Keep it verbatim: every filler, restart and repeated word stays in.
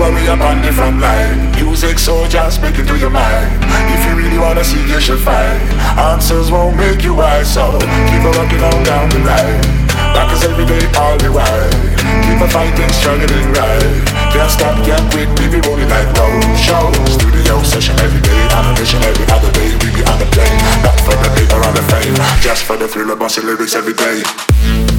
we up on the front line. Music soldiers, speak it to your mind. If you really wanna see, you should find. Answers won't make you wise, so keep on rocking on down the line. That is every day, all the while. Keep on fighting, struggling right. Can't stop, can't quit, we be rolling like road show. Studio session every day, animation every other day. We be on the plane, not for the paper or the fame, just for the thrill of bossy lyrics every day.